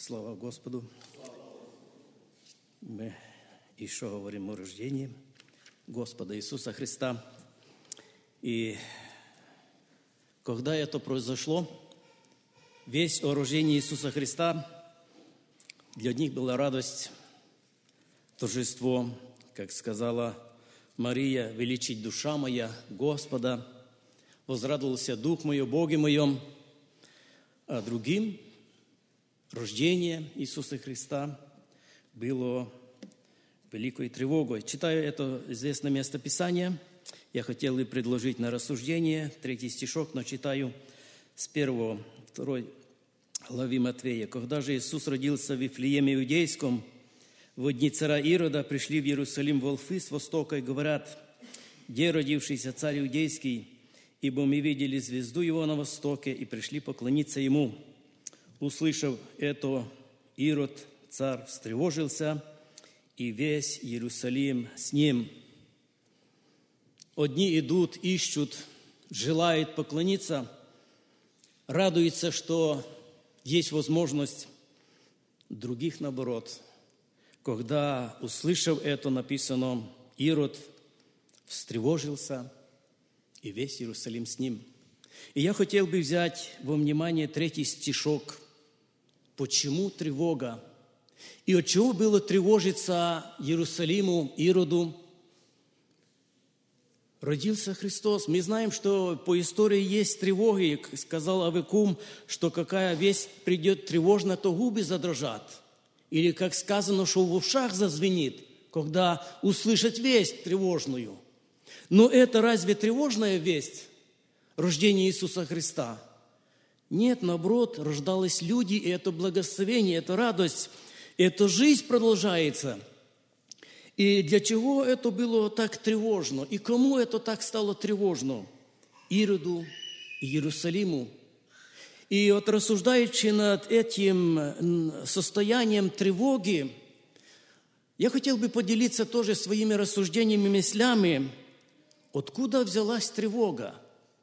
Слава Господу! Мы еще говорим о рождении Господа Иисуса Христа. И когда это произошло, весть о рождении Иисуса Христа для них была радость, торжество, как сказала Мария: «Величить душа моя Господа, возрадовался дух мой о Боге моем». А другим рождение Иисуса Христа было великой тревогой. Читаю это известное место Писания. Я хотел бы предложить на рассуждение 3 стишок, но читаю с 1-2 главы Матвея. «Когда же Иисус родился в Вифлееме Иудейском, в дни царя Ирода пришли в Иерусалим волхвы с востока и говорят: где родившийся царь Иудейский? Ибо мы видели звезду его на востоке и пришли поклониться ему». Услышав это, Ирод, царь, встревожился, и весь Иерусалим с ним. Одни идут, ищут, желают поклониться, радуются, что есть возможность, других наоборот. Когда, услышав это, написано, Ирод встревожился, и весь Иерусалим с ним. И я хотел бы взять во внимание 3 стишок. Почему тревога? И от чего было тревожиться Иерусалиму, Ироду? Родился Христос. Мы знаем, что по истории есть тревоги. Сказал Аввакум, что какая весть придет тревожно, то губы задрожат. Или, как сказано, что в ушах зазвенит, когда услышат весть тревожную. Но это разве тревожная весть? Рождение Иисуса Христа? Нет, наоборот, рождались люди, и это благословение, это радость, это жизнь продолжается. И для чего это было так тревожно? И кому это так стало тревожно? Ироду, Иерусалиму. И вот рассуждаючи над этим состоянием тревоги, я хотел бы поделиться тоже своими рассуждениями, мыслями, откуда взялась тревога.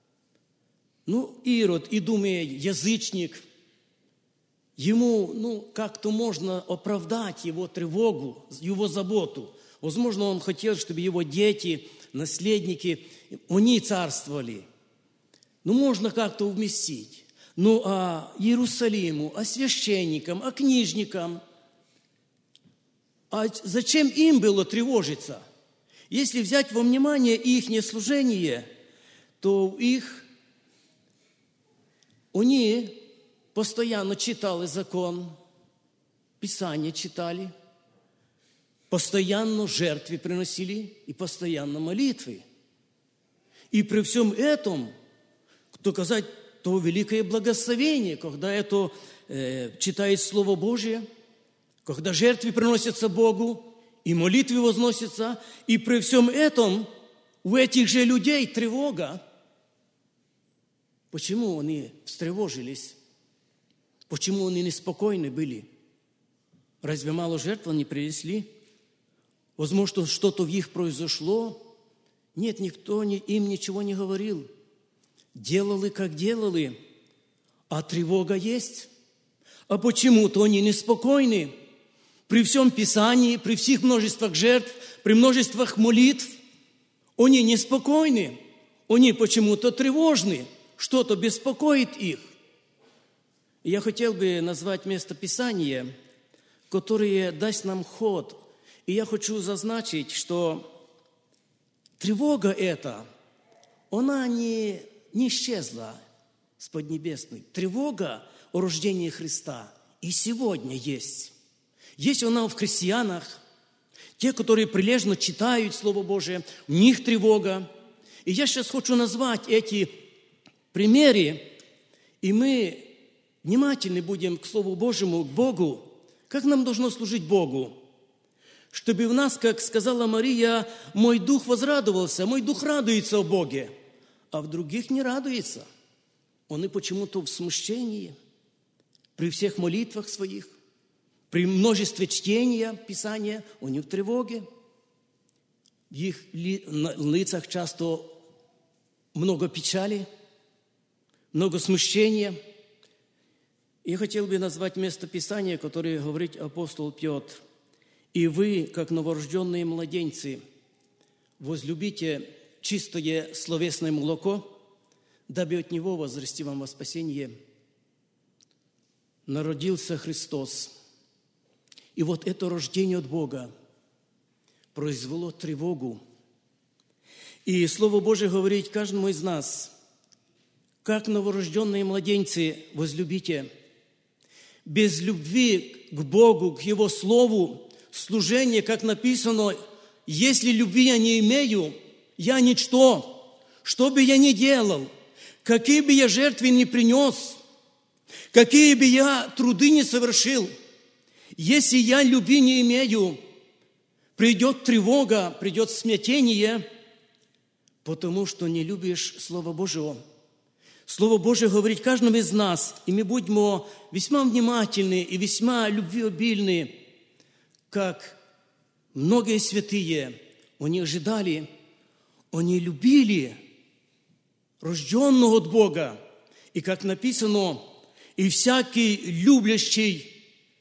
Ирод, и думая, язычник, ему, как-то можно оправдать его тревогу, его заботу. Возможно, он хотел, чтобы его дети, наследники, они царствовали. Можно как-то вместить. А Иерусалиму, а священникам, а книжникам, а зачем им было тревожиться? Если взять во внимание их служение, то они постоянно читали закон, Писание читали, постоянно жертвы приносили и постоянно молитвы. И при всем этом, доказать то великое благословение, когда это читает Слово Божие, когда жертвы приносятся Богу, и молитвы возносятся, и при всем этом у этих же людей тревога. Почему они встревожились? Почему они неспокойны были? Разве мало жертв они принесли? Возможно, что-то в них произошло? Нет, никто им ничего не говорил. Делали, как делали, а тревога есть. А почему-то они неспокойны. При всем Писании, при всех множествах жертв, при множествах молитв, они неспокойны. Они почему-то тревожны. Что-то беспокоит их. И я хотел бы назвать место Писания, которое даст нам ход. И я хочу зазначить, что тревога эта, она не исчезла с поднебесной. Тревога о рождении Христа и сегодня есть. Есть она в христианах, те, которые прилежно читают Слово Божие, у них тревога. И я сейчас хочу назвать эти примеры, и мы внимательны будем к Слову Божьему, к Богу, как нам должно служить Богу, чтобы в нас, как сказала Мария, мой дух возрадовался, мой дух радуется о Боге, а в других не радуется. Он и почему-то в смущении, при всех молитвах своих, при множестве чтения Писания, они в тревоге. В их лицах часто много печали, много смущения. Я хотел бы назвать место Писания, которое говорит апостол Петр. «И вы, как новорожденные младенцы, возлюбите чистое словесное молоко, дабы от него возрасти вам во спасение. Народился Христос». И вот это рождение от Бога произвело тревогу. И Слово Божие говорит каждому из нас: как новорожденные младенцы, возлюбите. Без любви к Богу, к Его Слову, служение, как написано, если любви я не имею, я ничто. Что бы я ни делал, какие бы я жертвы ни принес, какие бы я труды не совершил, если я любви не имею, придет тревога, придет смятение, потому что не любишь Слово Божие. Слово Божие говорит каждому из нас, и мы будем весьма внимательны и весьма любвеобильны, как многие святые, они ожидали, они любили рожденного от Бога. И как написано, и всякий любящий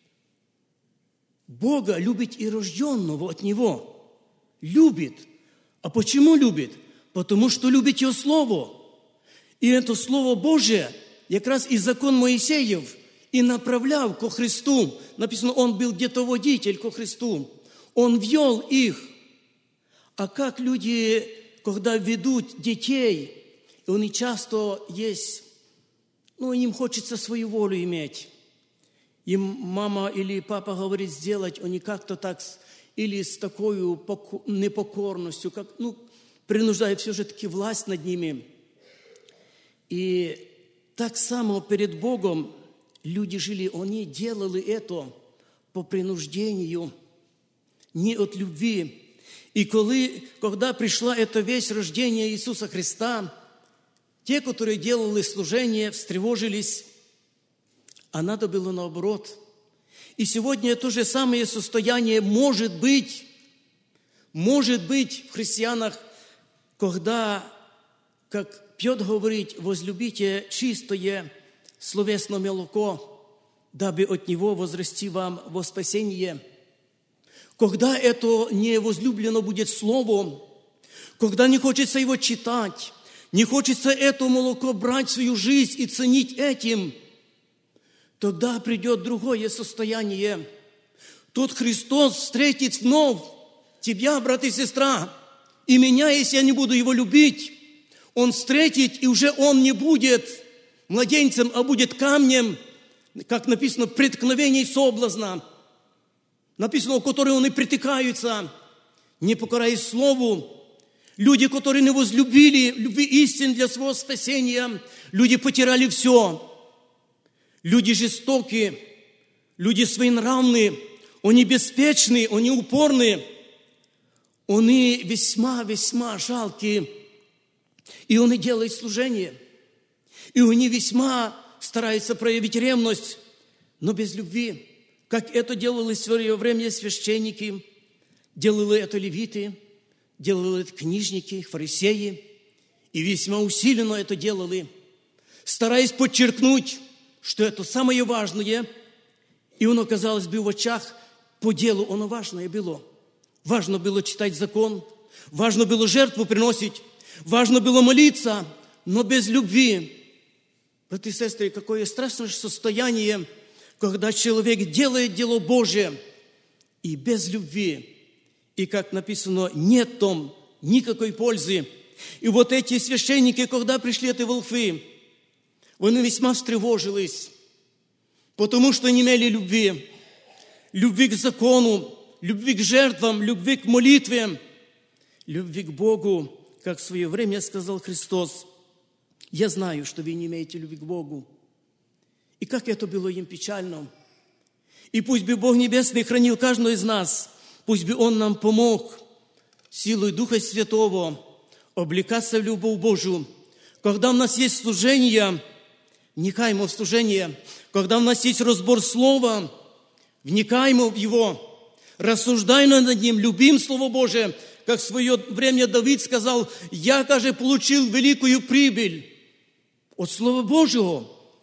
Бога любит и рожденного от Него. Любит. А почему любит? Потому что любит Его Слово. И это Слово Божие, как раз и закон Моисеев, и направлял ко Христу. Написано, он был где-то водитель ко Христу. Он вел их. А как люди, когда ведут детей, и они часто есть, им хочется свою волю иметь. Им мама или папа говорит сделать, они как-то так, или с такой непокорностью, принуждают все же таки власть над ними. И так само перед Богом люди жили, они делали это по принуждению, не от любви. И когда пришла эта весть рождения Иисуса Христа, те, которые делали служение, встревожились, а надо было наоборот. И сегодня то же самое состояние может быть в христианах, когда, как Петр говорит, возлюбите чистое словесное молоко, дабы от него возрасти вам во спасение. Когда это не возлюблено будет словом, когда не хочется его читать, не хочется это молоко брать в свою жизнь и ценить этим, тогда придет другое состояние. Тот Христос встретит вновь тебя, брат и сестра, и меня, если я не буду его любить. Он встретит, и уже он не будет младенцем, а будет камнем, как написано, преткновений соблазна. Написано, у которых они притыкаются, не покоряясь слову. Люди, которые не возлюбили любви истин для своего спасения, люди потеряли все. Люди жестокие, люди своенравные, они беспечны, они упорны, они весьма жалкие. И они делают служение. И они весьма стараются проявить ревность, но без любви. Как это делали в свое время священники, делали это левиты, делали это книжники, фарисеи. И весьма усиленно это делали, стараясь подчеркнуть, что это самое важное. И оно, казалось бы, в очах по делу оно важное было. Важно было читать закон, важно было жертву приносить, важно было молиться, но без любви. Братья и сестры, какое страшное состояние, когда человек делает дело Божие и без любви. И, как написано, нет там никакой пользы. И вот эти священники, когда пришли эти волхвы, они весьма встревожились, потому что не имели любви. Любви к закону, любви к жертвам, любви к молитве, любви к Богу. Как в свое время сказал Христос, я знаю, что вы не имеете любви к Богу. И как это было им печально. И пусть бы Бог Небесный хранил каждого из нас, пусть бы Он нам помог силой Духа Святого облекаться в любовь Божию. Когда у нас есть служение, вникаем в служение. Когда у нас есть разбор Слова, вникаем в его, рассуждаем над ним, любим Слово Божие. Как в свое время Давид сказал, я, получил великую прибыль от Слова Божьего.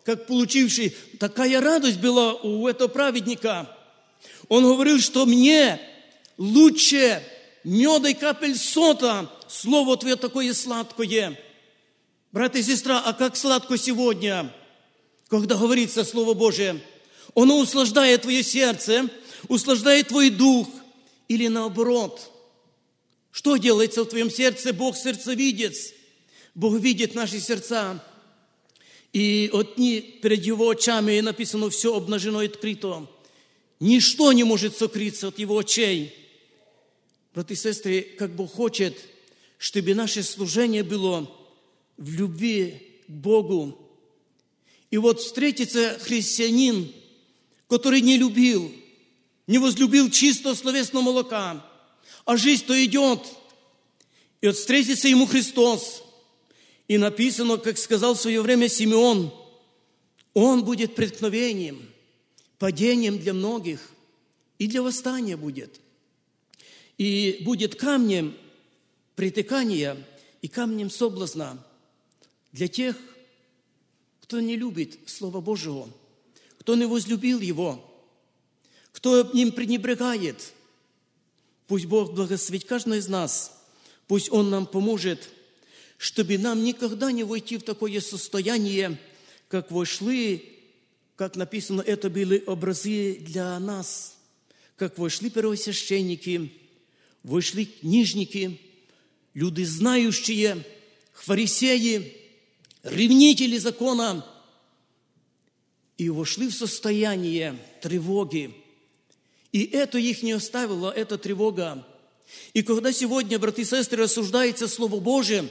как получивший, такая радость была у этого праведника. Он говорил, что мне лучше меда и капель сота, слово Твое такое сладкое. Брат и сестра, а как сладко сегодня, когда говорится Слово Божие? Оно услаждает твое сердце, услаждает твой дух. Или наоборот, что делается в твоем сердце? Бог сердцевидец. Бог видит наши сердца. И перед Его очами написано все обнажено и открыто. Ничто не может сокрыться от Его очей. Братья и сестры, как Бог хочет, чтобы наше служение было в любви к Богу. И вот встретится христианин, который не любил, не возлюбил чистого словесного молока, а жизнь-то идет. И вот встретится ему Христос. И написано, как сказал в свое время Симеон, он будет преткновением, падением для многих, и для восстания будет. И будет камнем притыкания и камнем соблазна для тех, кто не любит Слово Божьего, кто не возлюбил Его, кто им пренебрегает. Пусть Бог благословит каждого из нас, пусть Он нам поможет, чтобы нам никогда не войти в такое состояние, как вошли, как написано, это были образы для нас, как вошли первосвященники, вошли книжники, люди знающие, фарисеи, ревнители закона, и вошли в состояние тревоги. И это их не оставило, эта тревога. И когда сегодня, братья и сестры, рассуждается Слово Божие,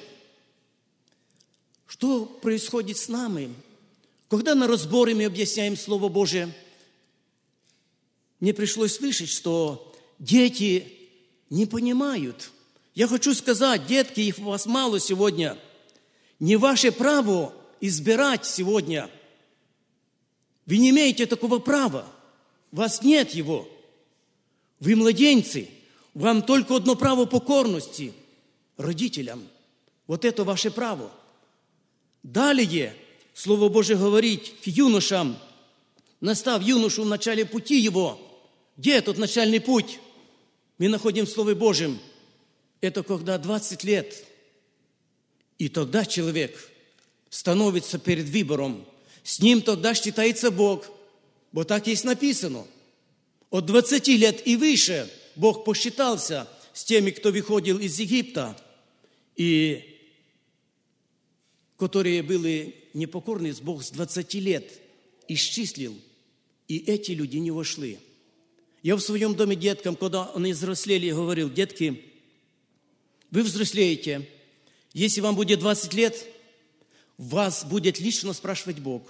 что происходит с нами? Когда на разборе мы объясняем Слово Божие, мне пришлось слышать, что дети не понимают. Я хочу сказать, детки, их вас мало сегодня. Не ваше право избирать сегодня. Вы не имеете такого права. У вас нет его. Вы младенцы. Вам только одно право покорности родителям. Вот это ваше право. Далее Слово Божие говорит к юношам, настав юношу в начале пути его. Где этот начальный путь? Мы находим в Слове Божьем. Это когда 20 лет. И тогда человек становится перед выбором. С ним тогда считается Бог. Вот так есть написано. От 20 лет и выше Бог посчитался с теми, кто выходил из Египта, и которые были непокорны, Бог с 20 лет исчислил, и эти люди не вошли. Я в своем доме деткам, когда они взрослели, говорил: детки, вы взрослеете, если вам будет 20 лет, вас будет лично спрашивать Бог.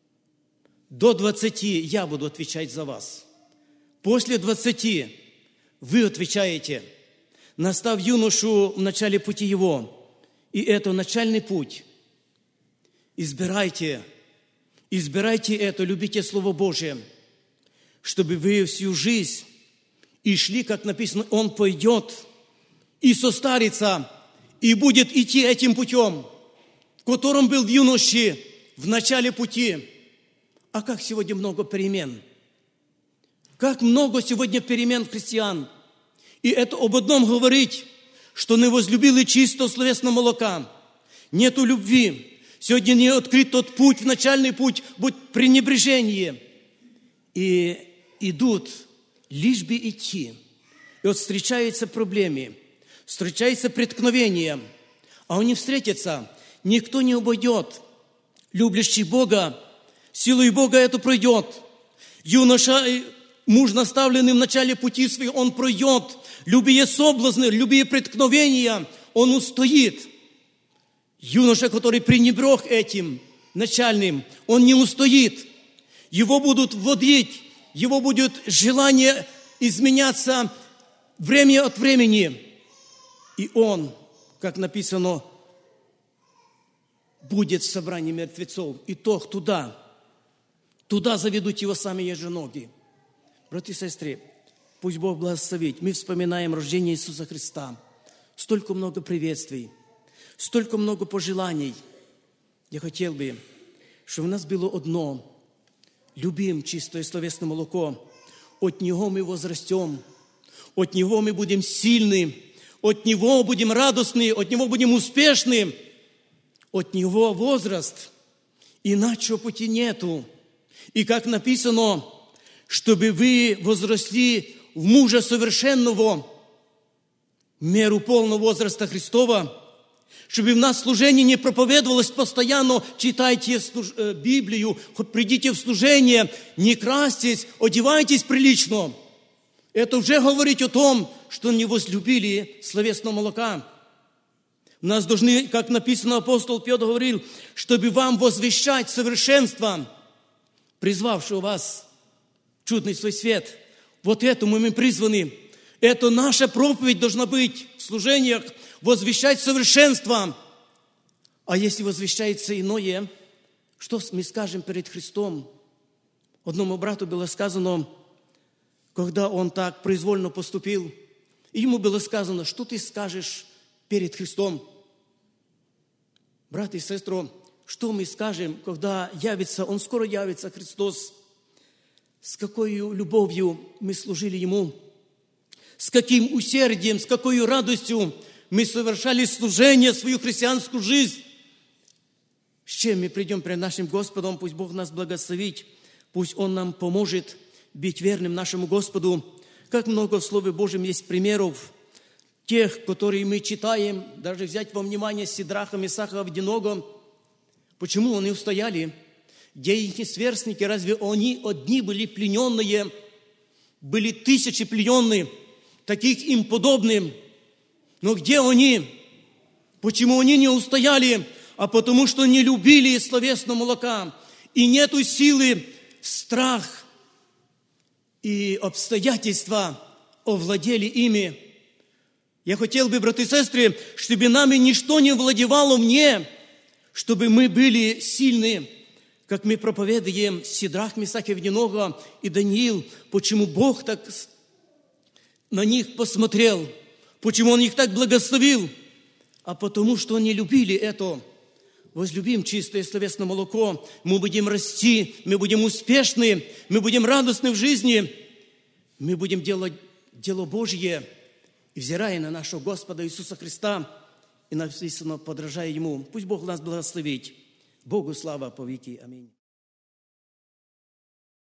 До 20 я буду отвечать за вас. После 20 вы отвечаете, настав юношу в начале пути его. И это начальный путь. Избирайте это, любите Слово Божие, чтобы вы всю жизнь и шли, как написано, он пойдет и состарится, и будет идти этим путем, в котором был в юноше в начале пути. А как сегодня много перемен. Как много сегодня перемен христиан. И это об одном говорить, что не возлюбили чистого словесного молока. Нету любви. Сегодня не открыт тот путь, в начальный путь, будь пренебрежение. И идут, лишь бы идти. И вот встречаются проблемы, встречаются преткновения, а они встретятся. Никто не обойдет. Любящий Бога, силой Бога это пройдет. Юноша, муж, наставленный в начале пути своего, он пройдет. Любые соблазны, любые преткновения, он устоит. Юноша, который пренебрег этим начальным, он не устоит. Его будут вводить, его будет желание изменяться время от времени. И он, как написано, будет в собрании мертвецов. И туда заведут его сами еженоги. Братья и сестры, пусть Бог благословит. Мы вспоминаем рождение Иисуса Христа. Столько много приветствий, столько много пожеланий. Я хотел бы, що в нас було одно. Любим чистое словесное молоко. От него мы возрастем, от него мы будем сильны, от него будем радостны, от него будем успешны, от него возраст. Иначе пути нету. И как написано, чтобы вы возросли в мужа совершенного, в меру полного возраста Христова, чтобы в нас служение не проповедовалось постоянно, читайте Библию, придите в служение, не крастесь, одевайтесь прилично. Это уже говорит о том, что не возлюбили словесного молока. Нас должны, как написано, апостол Петр говорил, чтобы вам возвещать совершенство, призвавшего вас в чудный свой свет. Вот этому мы призваны. Это наша проповедь должна быть в служениях, возвещать совершенство. А если возвещается иное, что мы скажем перед Христом? Одному брату было сказано, когда он так произвольно поступил, и ему было сказано, что ты скажешь перед Христом? Брат и сестры, что мы скажем, когда явится, Он скоро явится, Христос? С какой любовью мы служили Ему? С каким усердием, с какой радостью мы совершали служение, свою христианскую жизнь? С чем мы придем перед нашим Господом? Пусть Бог нас благословит, пусть Он нам поможет быть верным нашему Господу. Как много в Слове Божьем есть примеров тех, которые мы читаем, даже взять во внимание Сидраха, Месаха, Авденого. Почему они устояли? Где их сверстники? Разве они одни были плененные? Были тысячи плененных, таких им подобным. Но где они? Почему они не устояли? А потому что не любили словесного молока. И нету силы, страх и обстоятельства овладели ими. Я хотел бы, братья и сестры, чтобы нами ничто не владевало мне, чтобы мы были сильны, как мы проповедуем Сидрах, Месах и Авденого и Даниил. Почему Бог так на них посмотрел? Почему Он их так благословил? А потому что они любили это. Возлюбим чистое словесное молоко, мы будем расти, мы будем успешны, мы будем радостны в жизни, мы будем делать дело Божье, и взирая на нашего Господа Иисуса Христа, и написано, подражая Ему. Пусть Бог нас благословит. Богу слава по веки. Аминь.